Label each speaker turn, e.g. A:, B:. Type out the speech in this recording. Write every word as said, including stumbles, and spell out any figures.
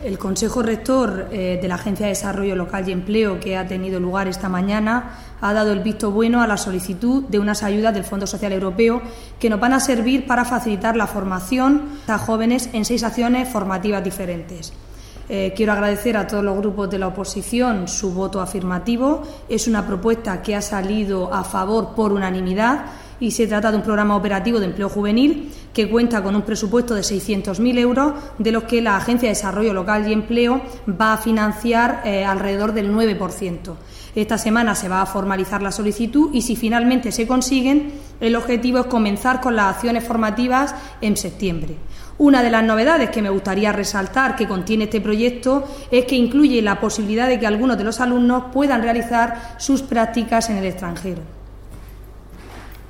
A: El Consejo Rector eh, de la Agencia de Desarrollo Local y Empleo, que ha tenido lugar esta mañana, ha dado el visto bueno a la solicitud de unas ayudas del Fondo Social Europeo que nos van a servir para facilitar la formación a jóvenes en seis acciones formativas diferentes. Eh, quiero agradecer a todos los grupos de la oposición su voto afirmativo. Es una propuesta que ha salido a favor por unanimidad y se trata de un programa operativo de empleo juvenil que cuenta con un presupuesto de seiscientos mil euros, de los que la Agencia de Desarrollo Local y Empleo va a financiar eh, alrededor del nueve por ciento. Esta semana se va a formalizar la solicitud y, si finalmente se consiguen, el objetivo es comenzar con las acciones formativas en septiembre. Una de las novedades que me gustaría resaltar que contiene este proyecto es que incluye la posibilidad de que algunos de los alumnos puedan realizar sus prácticas en el extranjero.